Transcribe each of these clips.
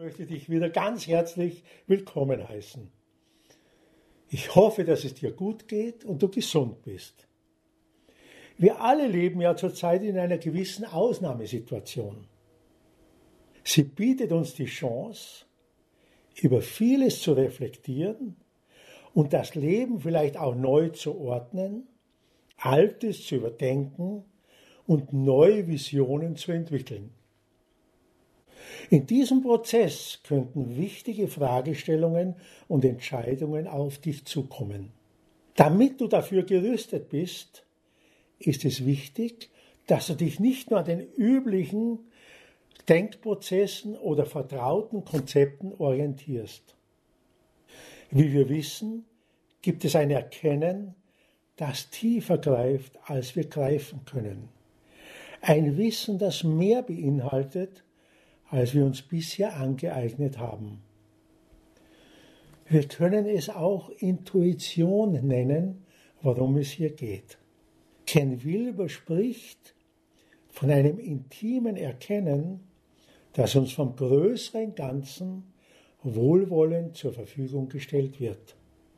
möchte dich wieder ganz herzlich willkommen heißen. Ich hoffe, dass es dir gut geht und du gesund bist. Wir alle leben ja zurzeit in einer gewissen Ausnahmesituation. Sie bietet uns die Chance, über vieles zu reflektieren und das Leben vielleicht auch neu zu ordnen, Altes zu überdenken und neue Visionen zu entwickeln. In diesem Prozess könnten wichtige Fragestellungen und Entscheidungen auf dich zukommen. Damit du dafür gerüstet bist, ist es wichtig, dass du dich nicht nur an den üblichen Denkprozessen oder vertrauten Konzepten orientierst. Wie wir wissen, gibt es ein Erkennen, das tiefer greift, als wir greifen können. Ein Wissen, das mehr beinhaltet, als wir uns bisher angeeignet haben. Wir können es auch Intuition nennen, worum es hier geht. Ken Wilber spricht von einem intimen Erkennen, das uns vom größeren Ganzen wohlwollend zur Verfügung gestellt wird.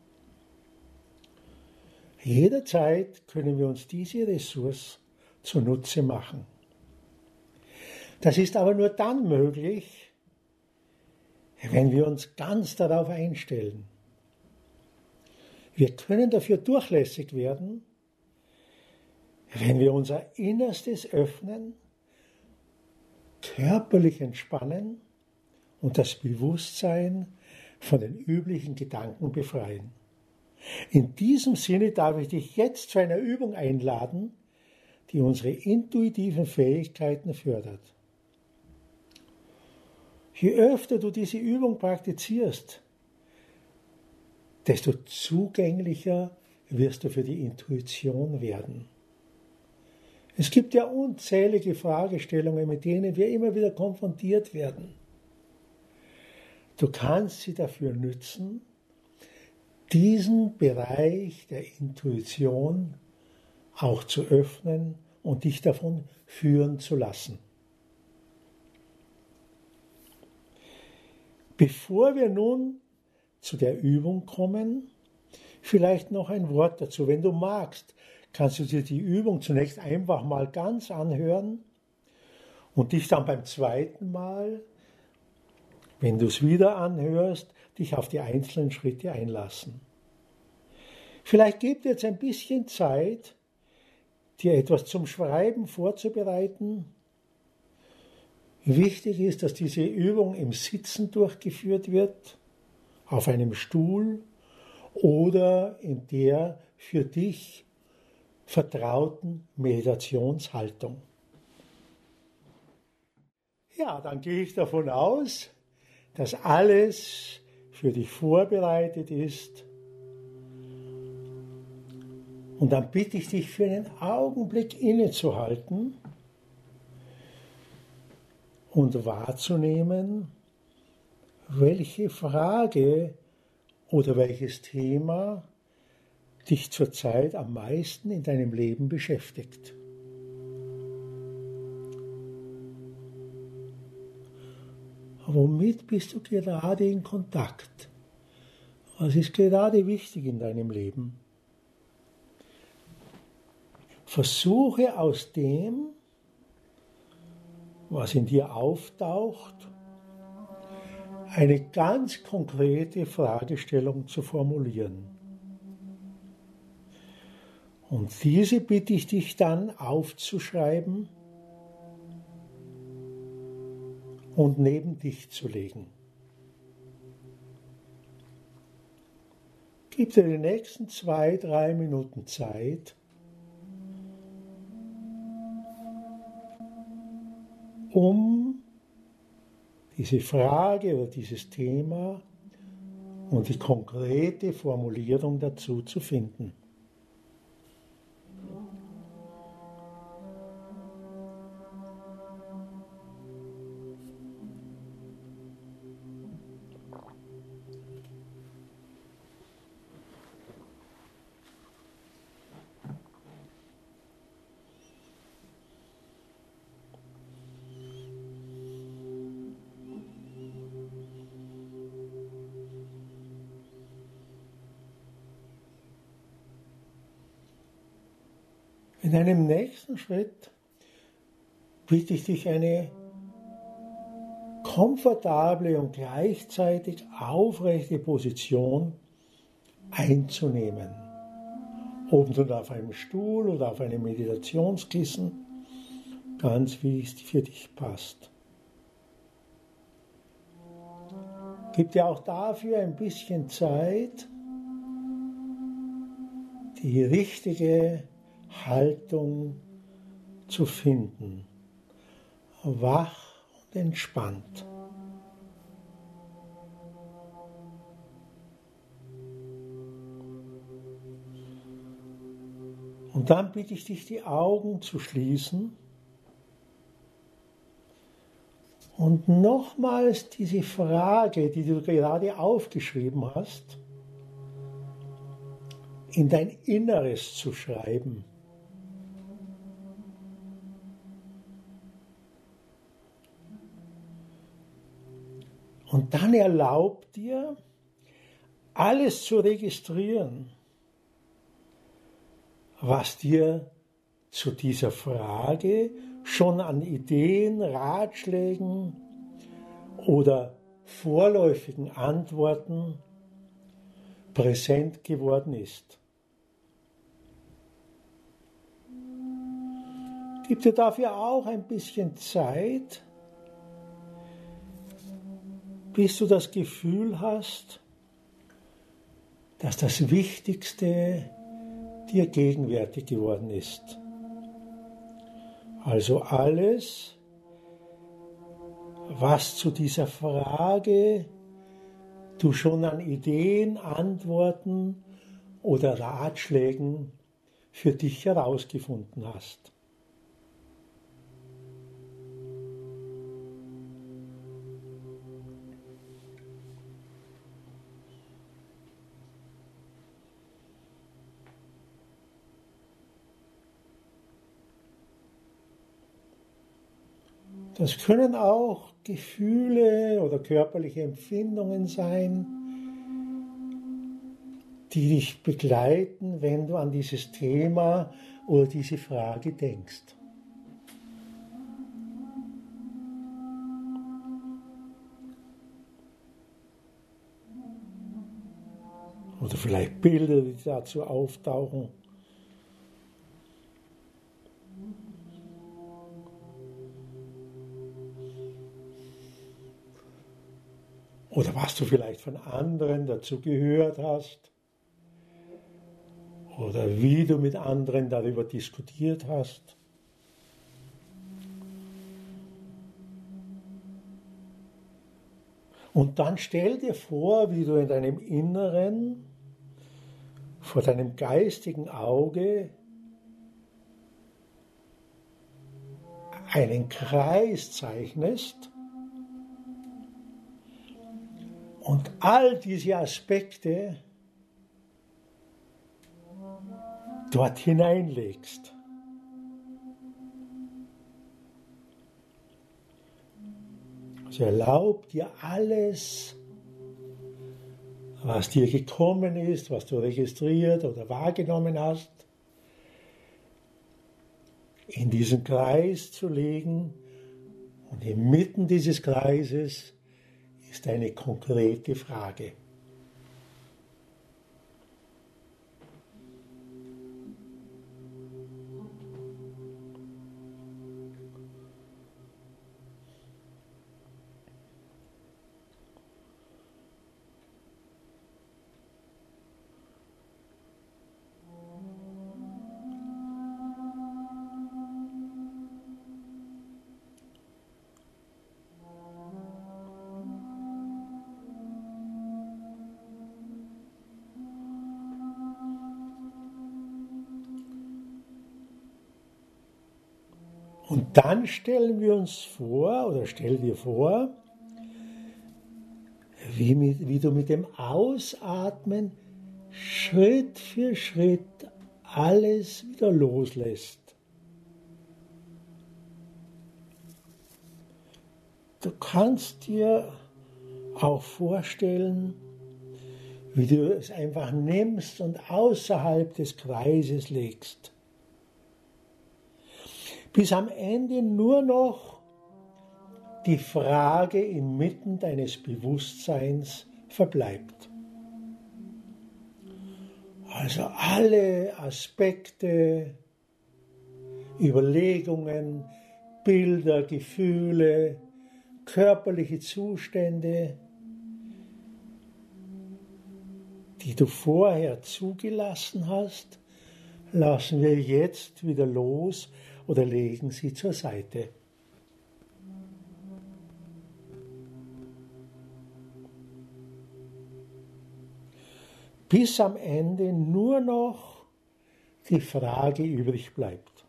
Jederzeit können wir uns diese Ressource zunutze machen. Das ist aber nur dann möglich, wenn wir uns ganz darauf einstellen. Wir können dafür durchlässig werden, wenn wir unser Innerstes öffnen, körperlich entspannen und das Bewusstsein von den üblichen Gedanken befreien. In diesem Sinne darf ich dich jetzt zu einer Übung einladen, die unsere intuitiven Fähigkeiten fördert. Je öfter du diese Übung praktizierst, desto zugänglicher wirst du für die Intuition werden. Es gibt ja unzählige Fragestellungen, mit denen wir immer wieder konfrontiert werden. Du kannst sie dafür nützen, diesen Bereich der Intuition auch zu öffnen und dich davon führen zu lassen. Bevor wir nun zu der Übung kommen, vielleicht noch ein Wort dazu. Wenn du magst, kannst du dir die Übung zunächst einfach mal ganz anhören und dich dann beim zweiten Mal, wenn du es wieder anhörst, dich auf die einzelnen Schritte einlassen. Vielleicht gib dir jetzt ein bisschen Zeit, dir etwas zum Schreiben vorzubereiten. Wichtig ist, dass diese Übung im Sitzen durchgeführt wird, auf einem Stuhl oder in der für dich vertrauten Meditationshaltung. Ja, dann gehe ich davon aus, dass alles für dich vorbereitet ist. Und dann bitte ich dich, für einen Augenblick innezuhalten und wahrzunehmen, welche Frage oder welches Thema dich zurzeit am meisten in deinem Leben beschäftigt. Womit bist du gerade in Kontakt? Was ist gerade wichtig in deinem Leben? Versuche aus dem, was in dir auftaucht, eine ganz konkrete Fragestellung zu formulieren. Und diese bitte ich dich dann aufzuschreiben und neben dich zu legen. Gib dir die nächsten 2-3 Minuten Zeit, um diese Frage oder dieses Thema und die konkrete Formulierung dazu zu finden. In einem nächsten Schritt bitte ich dich, eine komfortable und gleichzeitig aufrechte Position einzunehmen. Ob nun auf einem Stuhl oder auf einem Meditationskissen, ganz wie es für dich passt. Gib dir auch dafür ein bisschen Zeit, die richtige Haltung zu finden. Wach und entspannt. Und dann bitte ich dich, die Augen zu schließen und nochmals diese Frage, die du gerade aufgeschrieben hast, in dein Inneres zu schreiben. Und dann erlaub dir, alles zu registrieren, was dir zu dieser Frage schon an Ideen, Ratschlägen oder vorläufigen Antworten präsent geworden ist. Gib dir dafür auch ein bisschen Zeit, bis du das Gefühl hast, dass das Wichtigste dir gegenwärtig geworden ist. Also alles, was zu dieser Frage du schon an Ideen, Antworten oder Ratschlägen für dich herausgefunden hast. Das können auch Gefühle oder körperliche Empfindungen sein, die dich begleiten, wenn du an dieses Thema oder diese Frage denkst. Oder vielleicht Bilder, die dazu auftauchen. Oder was du vielleicht von anderen dazu gehört hast. Oder wie du mit anderen darüber diskutiert hast. Und dann stell dir vor, wie du in deinem Inneren, vor deinem geistigen Auge, einen Kreis zeichnest und all diese Aspekte dort hineinlegst. Also erlaub dir alles, was dir gekommen ist, was du registriert oder wahrgenommen hast, in diesen Kreis zu legen, und inmitten dieses Kreises ist eine konkrete Frage. Und dann stellen wir uns vor, oder stell dir vor, wie du mit dem Ausatmen Schritt für Schritt alles wieder loslässt. Du kannst dir auch vorstellen, wie du es einfach nimmst und außerhalb des Kreises legst. bis am Ende nur noch die Frage inmitten deines Bewusstseins verbleibt. Also alle Aspekte, Überlegungen, Bilder, Gefühle, körperliche Zustände, die du vorher zugelassen hast, lassen wir jetzt wieder los oder legen sie zur Seite. Bis am Ende nur noch die Frage übrig bleibt.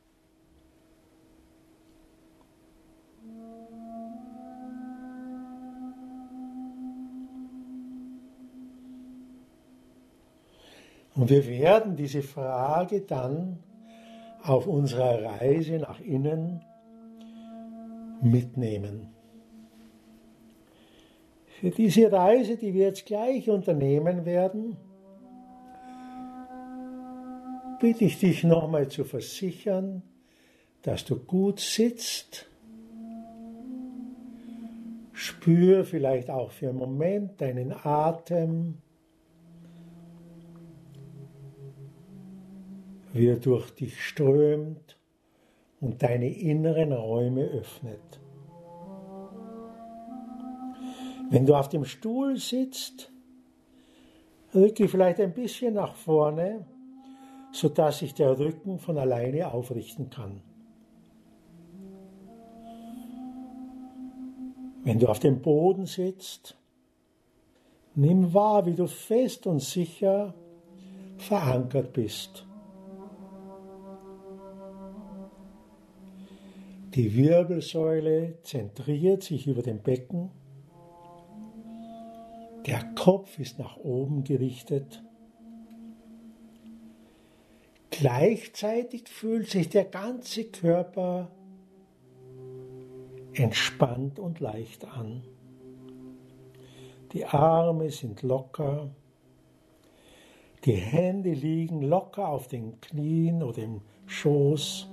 Und wir werden diese Frage dann auf unserer Reise nach innen mitnehmen. Für diese Reise, die wir jetzt gleich unternehmen werden, bitte ich dich nochmal zu versichern, dass du gut sitzt. Spür vielleicht auch für einen Moment deinen Atem, wie er durch dich strömt und deine inneren Räume öffnet. Wenn du auf dem Stuhl sitzt, rücke vielleicht ein bisschen nach vorne, sodass sich der Rücken von alleine aufrichten kann. Wenn du auf dem Boden sitzt, nimm wahr, wie du fest und sicher verankert bist. Die Wirbelsäule zentriert sich über dem Becken. Der Kopf ist nach oben gerichtet. Gleichzeitig fühlt sich der ganze Körper entspannt und leicht an. Die Arme sind locker. Die Hände liegen locker auf den Knien oder im Schoß.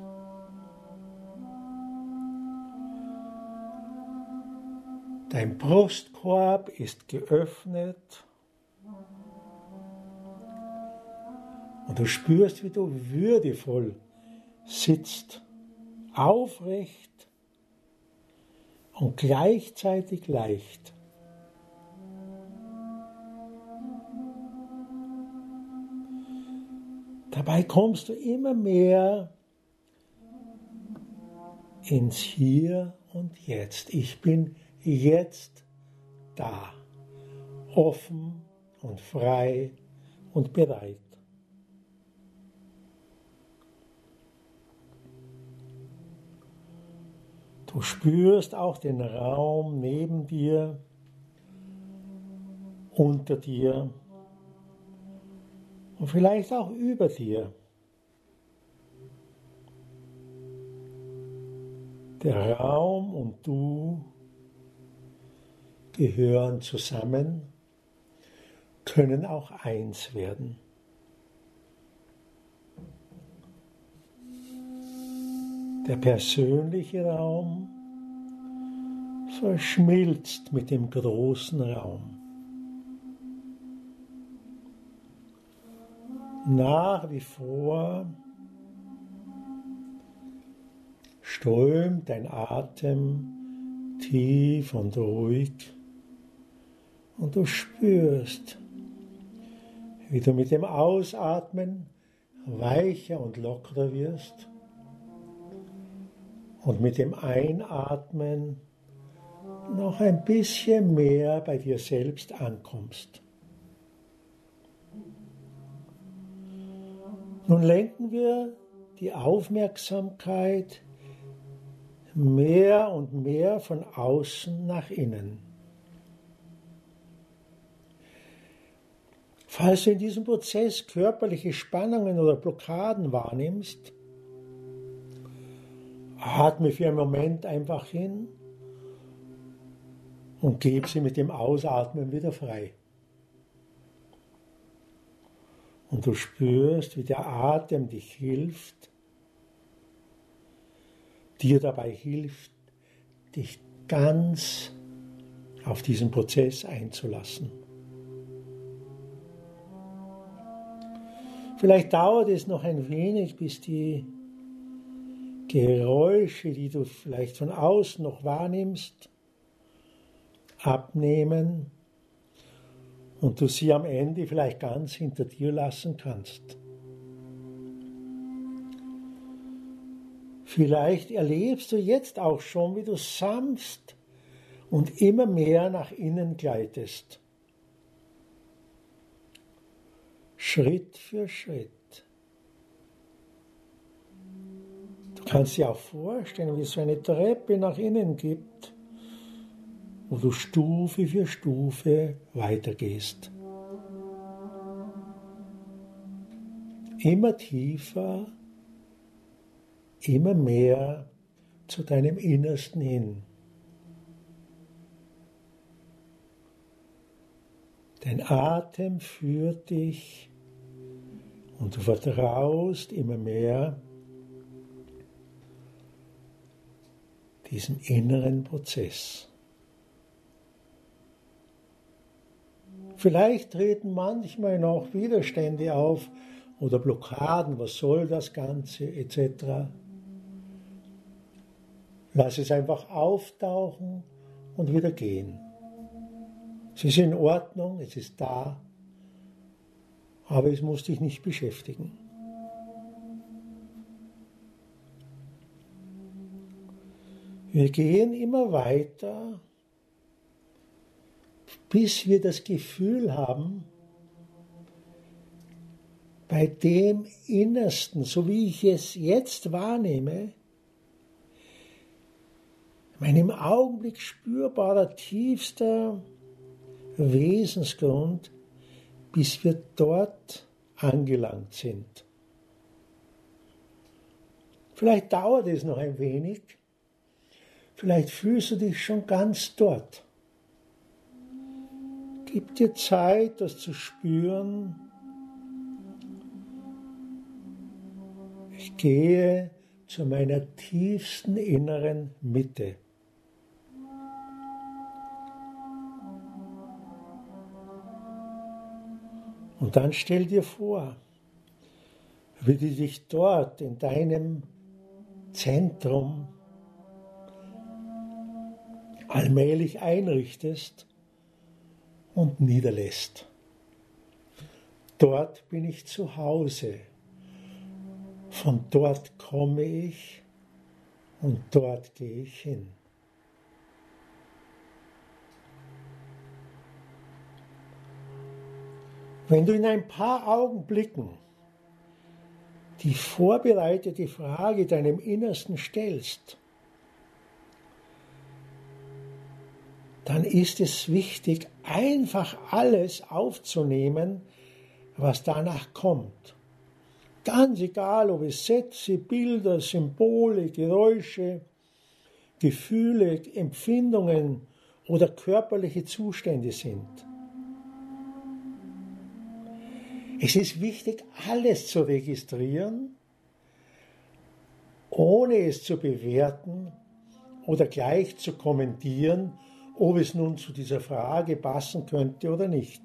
Dein Brustkorb ist geöffnet und du spürst, wie du würdevoll sitzt, aufrecht und gleichzeitig leicht. Dabei kommst du immer mehr ins Hier und Jetzt. Ich bin jetzt da, offen und frei und bereit. Du spürst auch den Raum neben dir, unter dir und vielleicht auch über dir. Der Raum und du gehören zusammen, können auch eins werden. Der persönliche Raum verschmilzt mit dem großen Raum. Nach wie vor strömt dein Atem tief und ruhig und du spürst, wie du mit dem Ausatmen weicher und lockerer wirst und mit dem Einatmen noch ein bisschen mehr bei dir selbst ankommst. Nun lenken wir die Aufmerksamkeit mehr und mehr von außen nach innen. Falls du in diesem Prozess körperliche Spannungen oder Blockaden wahrnimmst, atme für einen Moment einfach hin und gib sie mit dem Ausatmen wieder frei. Und du spürst, wie der Atem dich hilft, dir dabei hilft, dich ganz auf diesen Prozess einzulassen. Vielleicht dauert es noch ein wenig, bis die Geräusche, die du vielleicht von außen noch wahrnimmst, abnehmen und du sie am Ende vielleicht ganz hinter dir lassen kannst. Vielleicht erlebst du jetzt auch schon, wie du sanft und immer mehr nach innen gleitest. Schritt für Schritt. Du kannst dir auch vorstellen, wie es so eine Treppe nach innen gibt, wo du Stufe für Stufe weitergehst. Immer tiefer, immer mehr zu deinem Innersten hin. Dein Atem führt dich und du vertraust immer mehr diesem inneren Prozess. Vielleicht treten manchmal noch Widerstände auf oder Blockaden, was soll das Ganze, etc. Lass es einfach auftauchen und wieder gehen. Es ist in Ordnung, es ist da, aber es muss dich nicht beschäftigen. Wir gehen immer weiter, bis wir das Gefühl haben, bei dem Innersten, so wie ich es jetzt wahrnehme, mein im Augenblick spürbarer tiefster Wesensgrund, bis wir dort angelangt sind. Vielleicht dauert es noch ein wenig, vielleicht fühlst du dich schon ganz dort. Gib dir Zeit, das zu spüren. Ich gehe zu meiner tiefsten inneren Mitte. Und dann stell dir vor, wie du dich dort in deinem Zentrum allmählich einrichtest und niederlässt. Dort bin ich zu Hause. Von dort komme ich und dort gehe ich hin. Wenn du in ein paar Augenblicken die vorbereitete Frage deinem Innersten stellst, dann ist es wichtig, einfach alles aufzunehmen, was danach kommt. Ganz egal, ob es Sätze, Bilder, Symbole, Geräusche, Gefühle, Empfindungen oder körperliche Zustände sind. Es ist wichtig, alles zu registrieren, ohne es zu bewerten oder gleich zu kommentieren, ob es nun zu dieser Frage passen könnte oder nicht.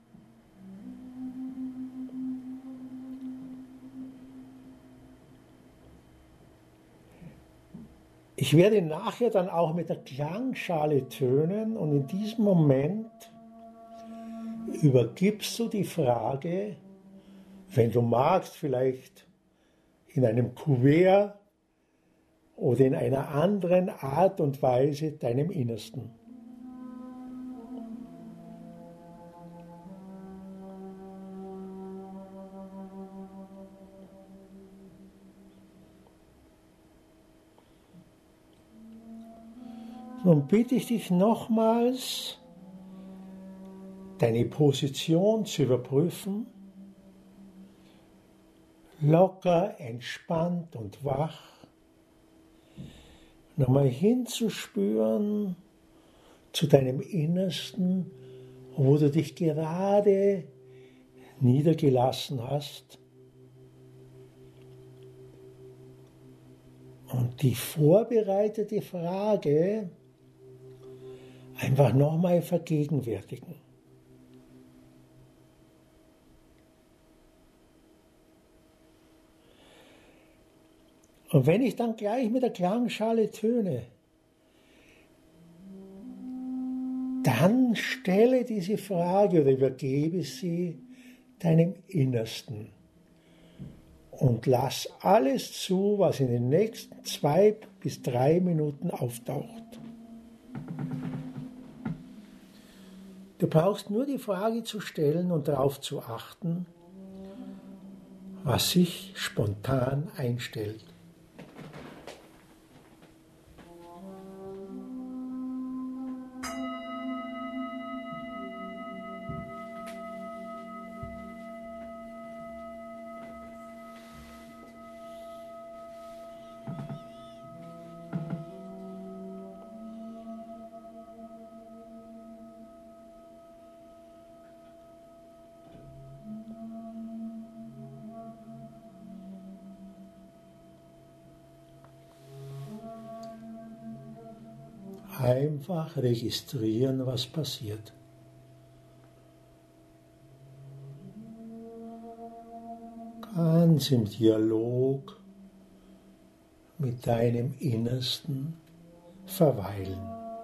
Ich werde nachher dann auch mit der Klangschale tönen und in diesem Moment übergibst du die Frage, wenn du magst, vielleicht in einem Kuvert oder in einer anderen Art und Weise deinem Innersten. Nun bitte ich dich nochmals, deine Position zu überprüfen, locker, entspannt und wach, nochmal hinzuspüren zu deinem Innersten, wo du dich gerade niedergelassen hast. Und die vorbereitete Frage einfach nochmal vergegenwärtigen. Und wenn ich dann gleich mit der Klangschale töne, dann stelle diese Frage oder übergebe sie deinem Innersten und lass alles zu, was in den nächsten 2 bis 3 Minuten auftaucht. Du brauchst nur die Frage zu stellen und darauf zu achten, was sich spontan einstellt. Einfach registrieren, was passiert. Ganz im Dialog mit deinem Innersten verweilen.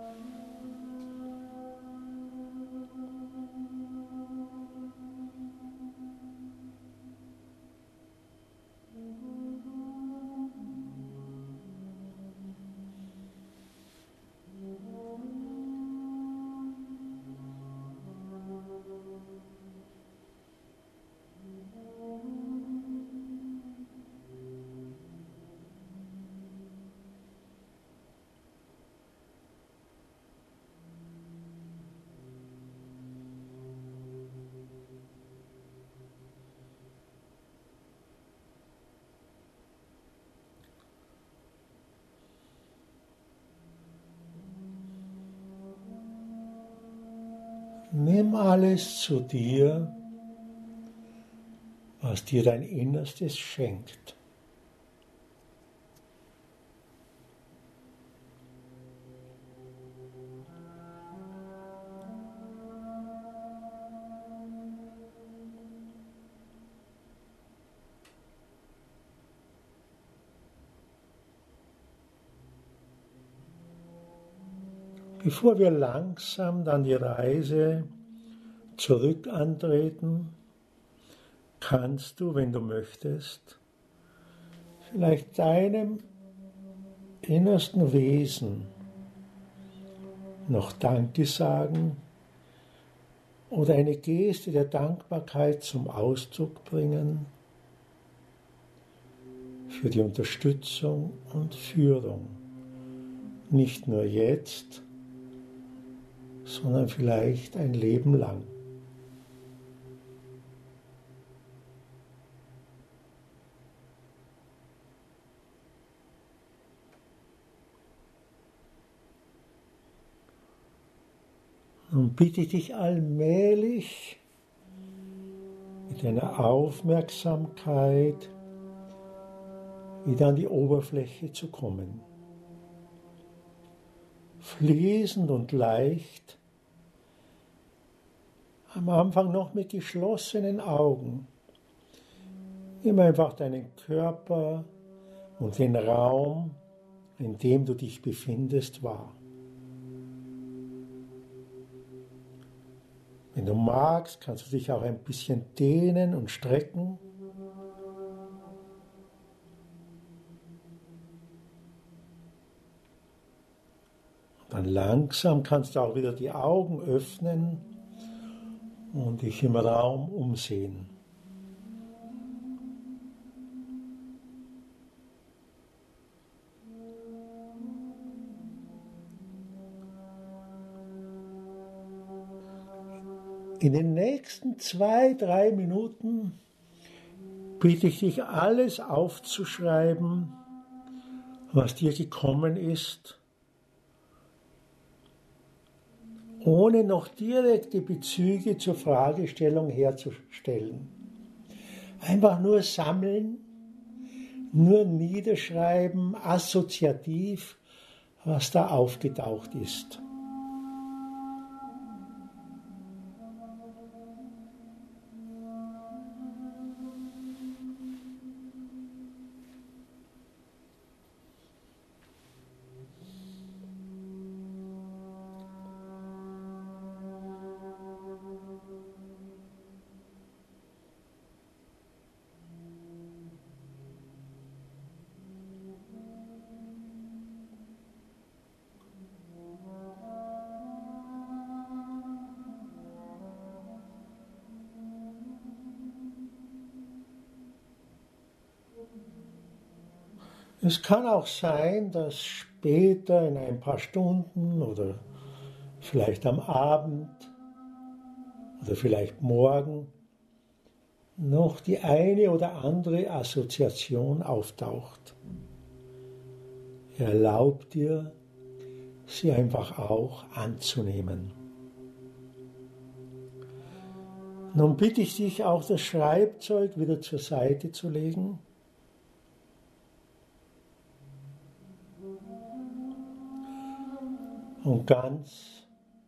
Nimm alles zu dir, was dir dein Innerstes schenkt. Bevor wir langsam dann die Reise zurück antreten, kannst du, wenn du möchtest, vielleicht deinem innersten Wesen noch Danke sagen oder eine Geste der Dankbarkeit zum Ausdruck bringen für die Unterstützung und Führung, nicht nur jetzt, sondern vielleicht ein Leben lang. Nun bitte ich dich allmählich mit deiner Aufmerksamkeit wieder an die Oberfläche zu kommen. Fließend und leicht, am Anfang noch mit geschlossenen Augen. Nimm einfach deinen Körper und den Raum, in dem du dich befindest, wahr. Wenn du magst, kannst du dich auch ein bisschen dehnen und strecken. Dann langsam kannst du auch wieder die Augen öffnen und dich im Raum umsehen. In den nächsten 2, 3 Minuten bitte ich dich, alles aufzuschreiben, was dir gekommen ist, ohne noch direkte Bezüge zur Fragestellung herzustellen. Einfach nur sammeln, nur niederschreiben, assoziativ, was da aufgetaucht ist. Es kann auch sein, dass später in ein paar Stunden oder vielleicht am Abend oder vielleicht morgen noch die eine oder andere Assoziation auftaucht. Erlaub dir, sie einfach auch anzunehmen. Nun bitte ich dich auch, das Schreibzeug wieder zur Seite zu legen. Und ganz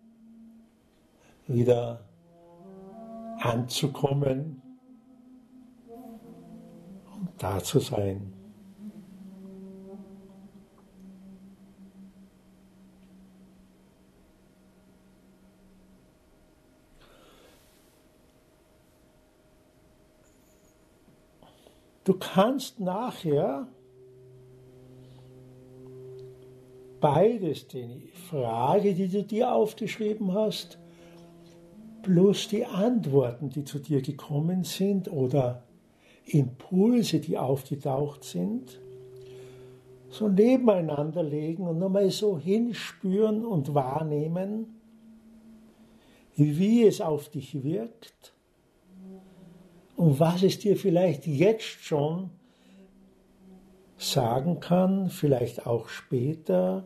wieder anzukommen und da zu sein. Du kannst nachher beides, die Frage, die du dir aufgeschrieben hast, plus die Antworten, die zu dir gekommen sind oder Impulse, die aufgetaucht sind, so nebeneinander legen und nochmal so hinspüren und wahrnehmen, wie es auf dich wirkt und was es dir vielleicht jetzt schon sagen kann, vielleicht auch später.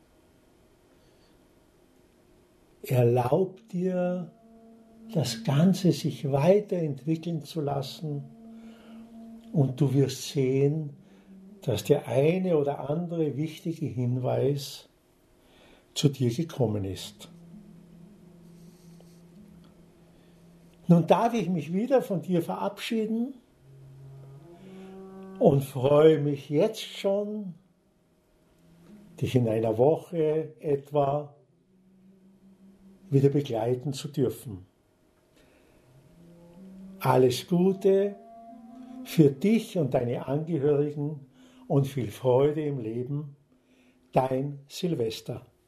Erlaub dir, das Ganze sich weiterentwickeln zu lassen und du wirst sehen, dass der eine oder andere wichtige Hinweis zu dir gekommen ist. Nun darf ich mich wieder von dir verabschieden und freue mich jetzt schon, dich in einer Woche etwa wieder begleiten zu dürfen. Alles Gute für dich und deine Angehörigen und viel Freude im Leben. Dein Silvester.